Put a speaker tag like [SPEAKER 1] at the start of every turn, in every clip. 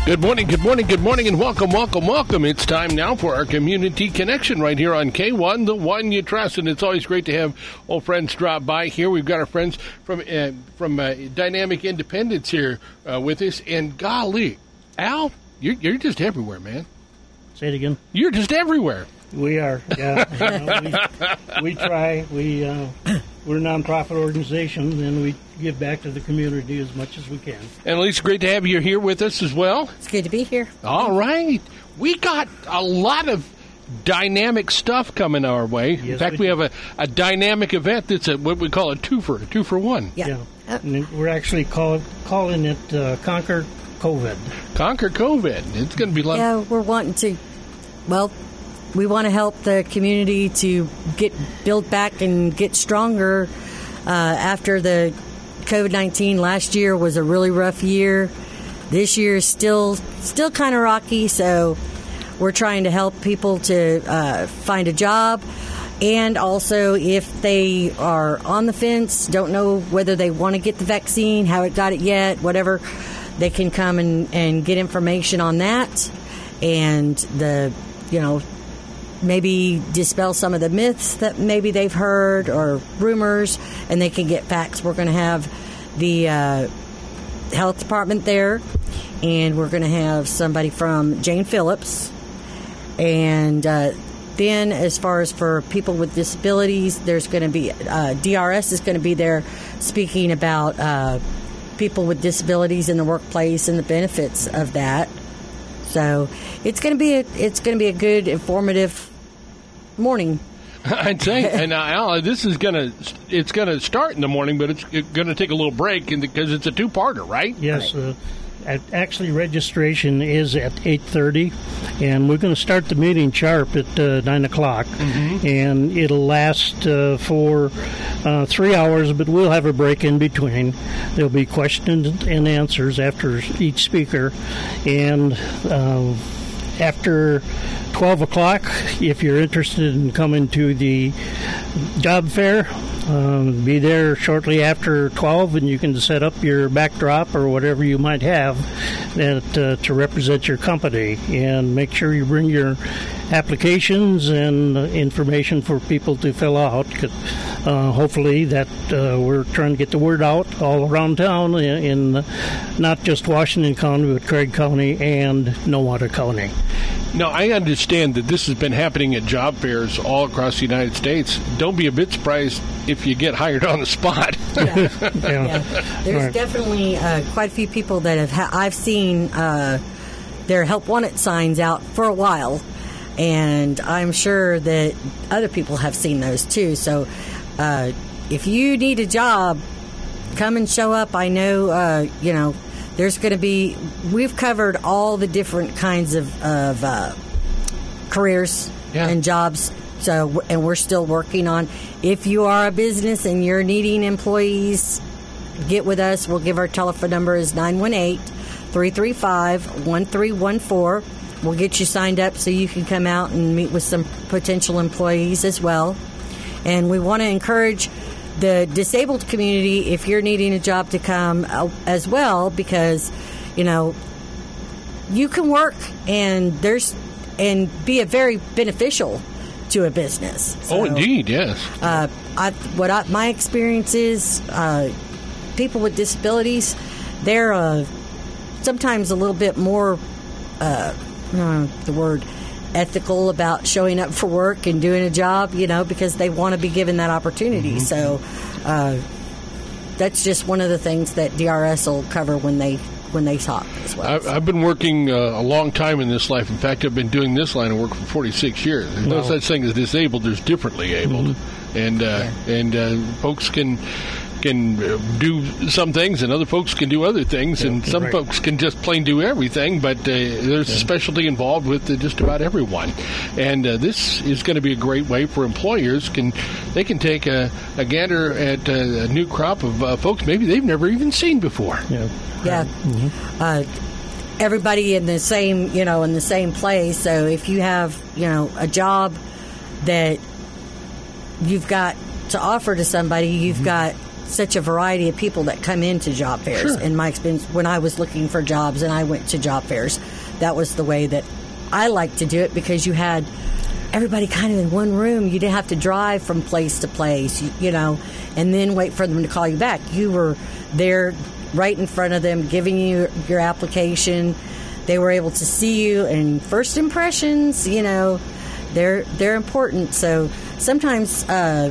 [SPEAKER 1] Good morning, and welcome. It's time now for our Community Connection right here on K1, the one you trust. And it's always great to have old friends drop by here. We've got our friends from Dynamic Independence here with us. And golly, Al, you're just everywhere, man.
[SPEAKER 2] Say it again.
[SPEAKER 1] You're just everywhere.
[SPEAKER 2] We are. Yeah. We try. We're a nonprofit organization, and we give back to the community as much as we can.
[SPEAKER 1] And Lisa, great to have you here with us as well.
[SPEAKER 3] It's good to be here.
[SPEAKER 1] All right. We got a lot of dynamic stuff coming our way.
[SPEAKER 2] Yes,
[SPEAKER 1] in fact, we have a dynamic event that's what we call a two for one.
[SPEAKER 3] Yeah.
[SPEAKER 2] And we're actually calling it Conquer COVID.
[SPEAKER 1] Conquer COVID. It's going to be like...
[SPEAKER 3] Yeah, we're wanting to, we want to help the community to build back and get stronger after the COVID-19. Last year was a really rough year. This year is still kind of rocky, so we're trying to help people to find a job. And also, if they are on the fence, don't know whether they want to get the vaccine, haven't got it yet, whatever, they can come and get information on that. And maybe dispel some of the myths that maybe they've heard or rumors, and they can get facts. We're going to have the health department there, and we're going to have somebody from Jane Phillips. And then as far as for people with disabilities, there's going to be DRS is going to be there speaking about people with disabilities in the workplace and the benefits of that. So it's going to be a good, informative morning.
[SPEAKER 1] I'd say, and Al, this is it's gonna start in the morning, but it's going to take a little break because it's a two-parter, right?
[SPEAKER 2] Yes. Actually, registration is at 8:30, and we're going to start the meeting sharp at 9 o'clock, and it'll last for 3 hours, but we'll have a break in between. There'll be questions and answers after each speaker, and after 12 o'clock, if you're interested in coming to the job fair, be there shortly after 12, and you can set up your backdrop or whatever you might have to represent your company. And make sure you bring your applications and information for people to fill out. Hopefully that we're trying to get the word out all around town in not just Washington County, but Craig County and Nowata County.
[SPEAKER 1] Now, I understand that this has been happening at job fairs all across the United States. Don't be a bit surprised if you get hired on the spot.
[SPEAKER 3] Yeah. There's definitely quite a few people that I've seen their Help Wanted signs out for a while, and I'm sure that other people have seen those too. So if you need a job, come and show up. I know, there's going to be, we've covered all the different kinds of careers and jobs. So, and we're still working on, if you are a business and you're needing employees, get with us. We'll give our telephone number is 918-335-1314. We'll get you signed up so you can come out and meet with some potential employees as well. And we want to encourage the disabled community, if you're needing a job, to come as well, because, you can work and be a very beneficial to a business.
[SPEAKER 1] So, indeed, yes.
[SPEAKER 3] My experience is, people with disabilities, they're sometimes a little bit more, ethical about showing up for work and doing a job, because they want to be given that opportunity. So that's just one of the things that DRS will cover when they talk as well.
[SPEAKER 1] I've been working a long time in this life. In fact, I've been doing this line of work for 46 years. There's no such thing as disabled. There's differently abled. And folks can do some things, and other folks can do other things, and some folks can just plain do everything, but there's a specialty involved with just about everyone. And this is going to be a great way for employers. They can take a gander at a new crop of folks maybe they've never even seen before.
[SPEAKER 3] Everybody in the same place. So if you have a job that you've got to offer to somebody, you've got such a variety of people that come into job fairs.
[SPEAKER 1] Sure.
[SPEAKER 3] In my experience, when I was looking for jobs and I went to job fairs, that was the way that I liked to do it, because you had everybody kind of in one room. You didn't have to drive from place to place, and then wait for them to call you back. You were there right in front of them, giving you your application. They were able to see you, and first impressions, they're important. So sometimes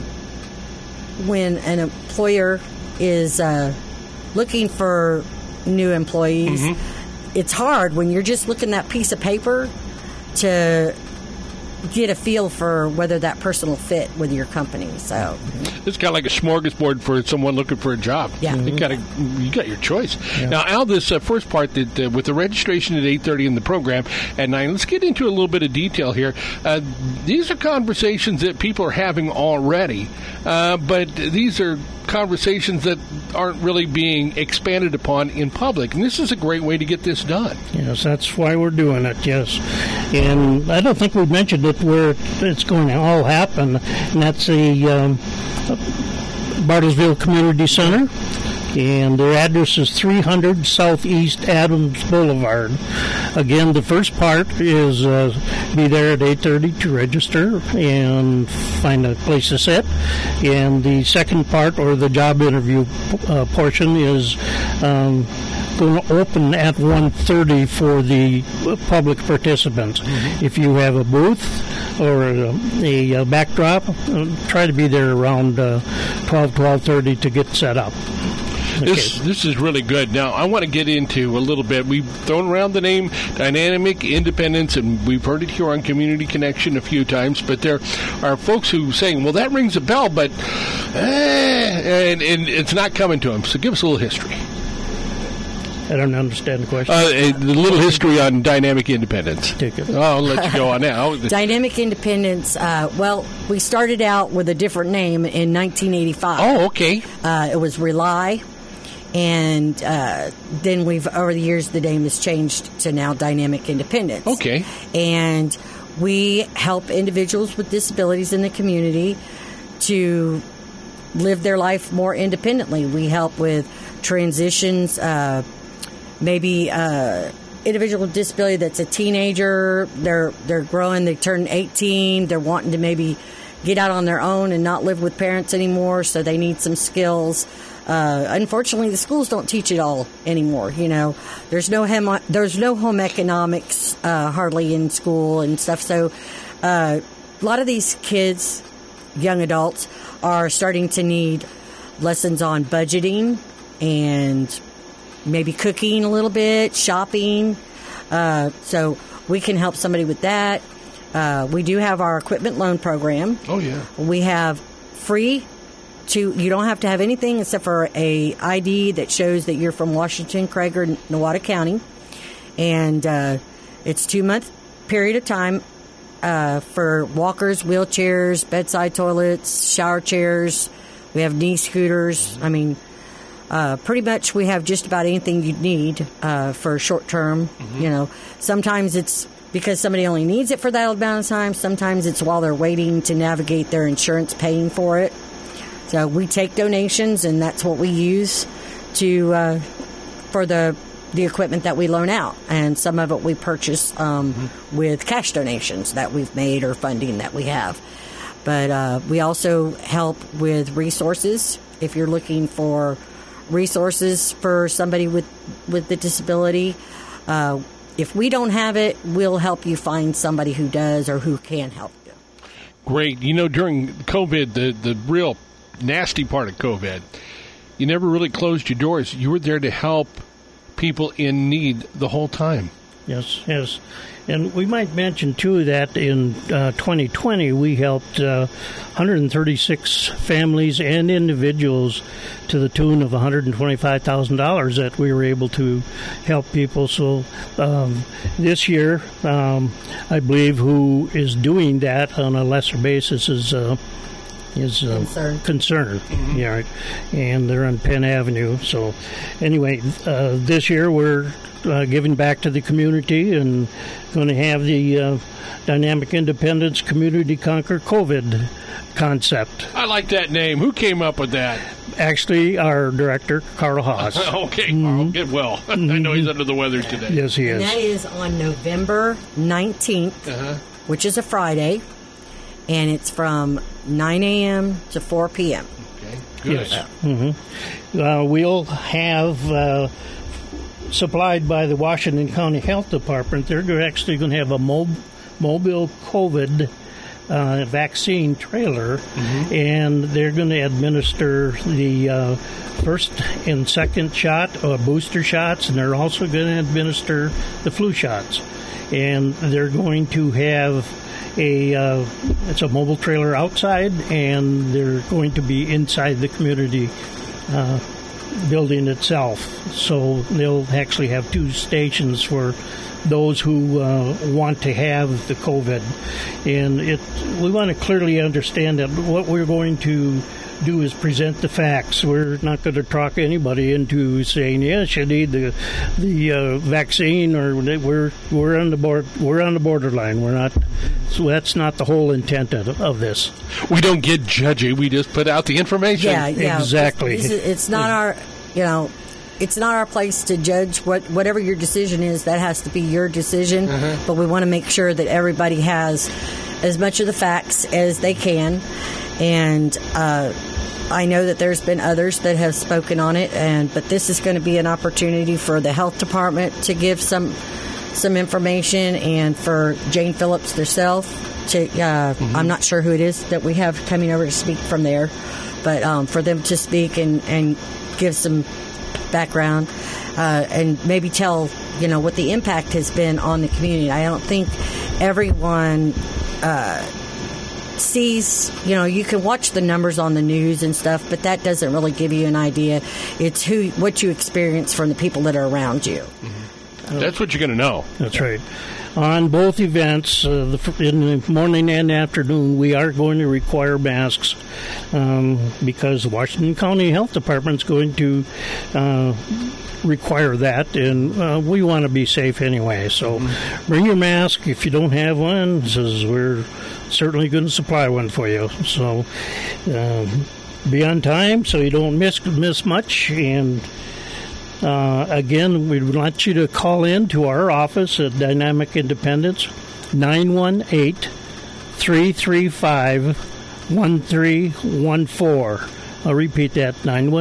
[SPEAKER 3] when an employer is looking for new employees, it's hard when you're just looking at that piece of paper to get a feel for whether that person will fit with your company. So
[SPEAKER 1] it's kind of like a smorgasbord for someone looking for a job.
[SPEAKER 3] Yeah.
[SPEAKER 1] You got your choice.
[SPEAKER 2] Yeah.
[SPEAKER 1] Now, Al, this first part that with the registration at 8:30 in the program at 9, let's get into a little bit of detail here. These are conversations that people are having already, but these are conversations that aren't really being expanded upon in public, and this is a great way to get this done.
[SPEAKER 2] Yes, that's why we're doing it, yes. And I don't think we've mentioned it where it's going to all happen, and that's the Bartlesville Community Center, and their address is 300 Southeast Adams Boulevard. Again, the first part is be there at 8:30 to register and find a place to sit, and the second part, or the job interview portion, is going to open at 1:30 for the public participants. If you have a booth or a backdrop, try to be there around 12:30 to get set up.
[SPEAKER 1] This is really good. Now, I want to get into a little bit. We've thrown around the name Dynamic Independence, and we've heard it here on Community Connection a few times, but there are folks who are saying, well, that rings a bell, but and it's not coming to them. So give us a little history.
[SPEAKER 2] I don't understand the question.
[SPEAKER 1] The little history on Dynamic Independence.
[SPEAKER 2] Take it.
[SPEAKER 1] I'll let you go on now.
[SPEAKER 3] Dynamic Independence, we started out with a different name in 1985.
[SPEAKER 1] Oh, okay.
[SPEAKER 3] It was Rely. And then over the years, the name has changed to now Dynamic Independence.
[SPEAKER 1] Okay.
[SPEAKER 3] And we help individuals with disabilities in the community to live their life more independently. We help with transitions, maybe individual with disability that's a teenager. They're growing. They turn 18. They're wanting to maybe get out on their own and not live with parents anymore, so they need some skills. Unfortunately, the schools don't teach it all anymore. There's no home economics hardly in school and stuff. So a lot of these kids, young adults, are starting to need lessons on budgeting and maybe cooking a little bit, shopping. So we can help somebody with that. We do have our equipment loan program.
[SPEAKER 1] Oh, yeah.
[SPEAKER 3] We have free. You don't have to have anything except for a ID that shows that you're from Washington, Craig, or Nowata County. And it's 2-month period of time for walkers, wheelchairs, bedside toilets, shower chairs. We have knee scooters. I mean, pretty much we have just about anything you'd need for short term. Sometimes it's because somebody only needs it for that amount of time. Sometimes it's while they're waiting to navigate their insurance paying for it. So we take donations, and that's what we use for the equipment that we loan out. And some of it we purchase with cash donations that we've made or funding that we have. But we also help with resources. If you're looking for resources for somebody with the disability, if we don't have it, we'll help you find somebody who does or who can help you.
[SPEAKER 1] Great. During COVID, the real nasty part of COVID, you never really closed your doors. You were there to help people in need the whole time.
[SPEAKER 2] Yes. And we might mention, too, that in 2020, we helped 136 families and individuals to the tune of $125,000 that we were able to help people. So this year, I believe who is doing that on a lesser basis is concern. Yeah, right. And they're on Penn Avenue. So anyway, this year we're giving back to the community and going to have the Dynamic Independence Community Conquer COVID concept.
[SPEAKER 1] I like that name. Who came up with that?
[SPEAKER 2] Actually, our director, Carl Haas.
[SPEAKER 1] Okay, Carl, get well. I know he's under the weather today.
[SPEAKER 2] Yes, he is.
[SPEAKER 3] And that is on November 19th, which is a Friday, and it's from 9 a.m. to 4 p.m.
[SPEAKER 1] Okay, good.
[SPEAKER 2] Yes. We'll have, supplied by the Washington County Health Department, they're actually going to have a mobile COVID vaccine trailer, and they're going to administer the first and second shot or booster shots, and they're also going to administer the flu shots. And they're going to have it's a mobile trailer outside, and they're going to be inside the community building itself. So they'll actually have 2 stations for those who want to have the COVID. And we want to clearly understand that what we're going to do is present the facts. We're not going to talk anybody into saying, yes, you need the vaccine, or we're on the borderline. We're not. So that's not the whole intent of this.
[SPEAKER 1] We don't get judgy. We just put out the information.
[SPEAKER 3] Yeah.
[SPEAKER 2] Exactly.
[SPEAKER 3] It's not our, it's not our place to judge whatever your decision is. That has to be your decision. But we want to make sure that everybody has as much of the facts as they can. And I know that there's been others that have spoken on it, but this is going to be an opportunity for the health department to give some information, and for Jane Phillips herself to. I'm not sure who it is that we have coming over to speak from there, but for them to speak and give some background and maybe tell what the impact has been on the community. I don't think everyone sees, you can watch the numbers on the news and stuff, but that doesn't really give you an idea. It's what you experience from the people that are around you.
[SPEAKER 1] That's what you're going to know.
[SPEAKER 2] That's right. On both events, in the morning and afternoon, we are going to require masks because the Washington County Health Department is going to require that, and we want to be safe anyway. So bring your mask. If you don't have one, we're certainly going to supply one for you. So be on time so you don't miss much. And again, we want you to call in to our office at Dynamic Independence, 918-335-1314. I'll repeat that,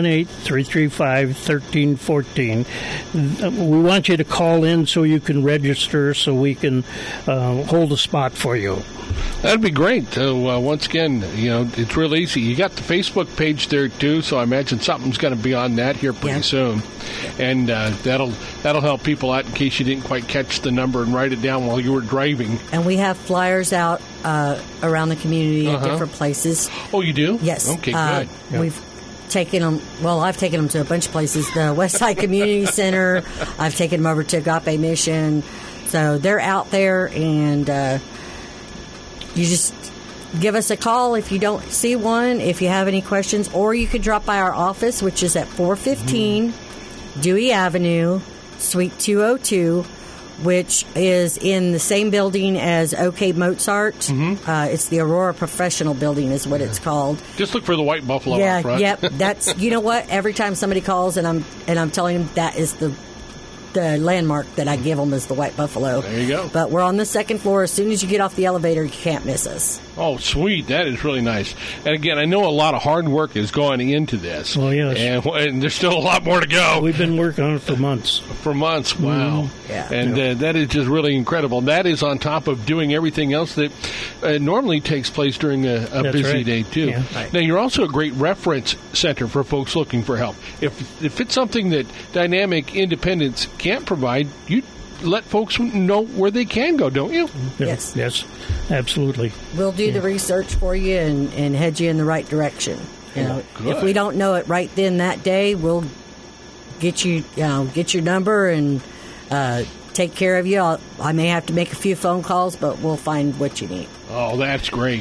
[SPEAKER 2] 918-335-1314. We want you to call in so you can register, so we can hold a spot for you.
[SPEAKER 1] That'd be great. So once again, it's real easy. You got the Facebook page there too, so I imagine something's going to be on that here pretty soon, and that'll help people out in case you didn't quite catch the number and write it down while you were driving.
[SPEAKER 3] And we have flyers out around the community at different places.
[SPEAKER 1] Oh, you do?
[SPEAKER 3] Yes.
[SPEAKER 1] Okay, good.
[SPEAKER 3] We've taken them. Well, I've taken them to a bunch of places. The Westside Community Center. I've taken them over to Agape Mission. So they're out there, and you just give us a call if you don't see one, if you have any questions, or you could drop by our office, which is at 415 Dewey Avenue, Suite 202, which is in the same building as OK Mozart. It's the Aurora Professional Building is what it's called.
[SPEAKER 1] Just look for the White Buffalo out front.
[SPEAKER 3] Yep. That's, you know what? Every time somebody calls and I'm telling them that is the landmark that I give them is the White Buffalo.
[SPEAKER 1] There you go.
[SPEAKER 3] But we're on the second floor. As soon as you get off the elevator, you can't miss us.
[SPEAKER 1] Oh, sweet. That is really nice. And again, I know a lot of hard work is going into this.
[SPEAKER 2] Well, yes.
[SPEAKER 1] And there's still a lot more to go.
[SPEAKER 2] We've been working on it for months.
[SPEAKER 1] Wow.
[SPEAKER 3] Yeah.
[SPEAKER 1] And that is just really incredible. That is on top of doing everything else that normally takes place during a busy day, too.
[SPEAKER 2] Yeah.
[SPEAKER 1] Now, you're also a great reference center for folks looking for help. If it's something that Dynamic Independence can't provide, you let folks know where they can go, don't you?
[SPEAKER 3] Yes.
[SPEAKER 2] Yes, absolutely.
[SPEAKER 3] We'll do the research for you and head you in the right direction. If we don't know it right then that day, we'll get your number and take care of you. I may have to make a few phone calls, but we'll find what you need.
[SPEAKER 1] Oh, that's great.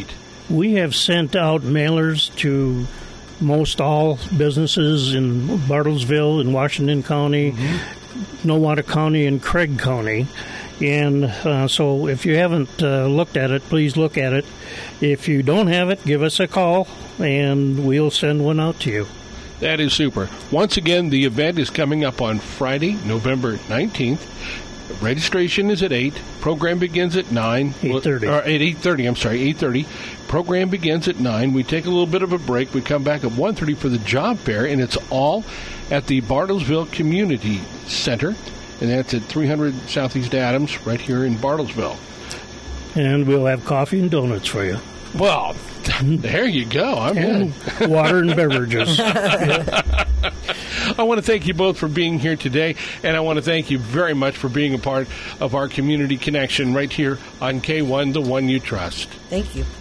[SPEAKER 2] We have sent out mailers to most all businesses in Bartlesville and Washington County, Nowata County, and Craig County. And so if you haven't looked at it, please look at it. If you don't have it, give us a call, and we'll send one out to you.
[SPEAKER 1] That is super. Once again, the event is coming up on Friday, November 19th. Registration is at 8. Program begins at 9.
[SPEAKER 2] 8:30.
[SPEAKER 1] Or at 8:30, I'm sorry, 8:30. Program begins at 9. We take a little bit of a break. We come back at 1:30 for the job fair, and it's all at the Bartlesville Community Center, and that's at 300 Southeast Adams right here in Bartlesville.
[SPEAKER 2] And we'll have coffee and donuts for you.
[SPEAKER 1] Well, there you go. I'm in.
[SPEAKER 2] And water and beverages.
[SPEAKER 1] I want to thank you both for being here today, and I want to thank you very much for being a part of our community connection right here on K1, the one you trust.
[SPEAKER 3] Thank you.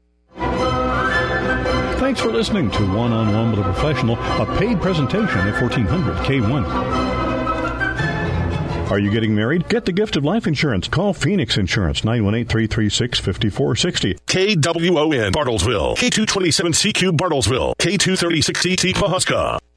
[SPEAKER 4] Thanks for listening to One-on-One with a Professional, a paid presentation at 1400 K1. Are you getting married? Get the gift of life insurance. Call Phoenix Insurance, 918-336-5460.
[SPEAKER 5] KWON Bartlesville, K227CQ Bartlesville, K236CT Pawhuska.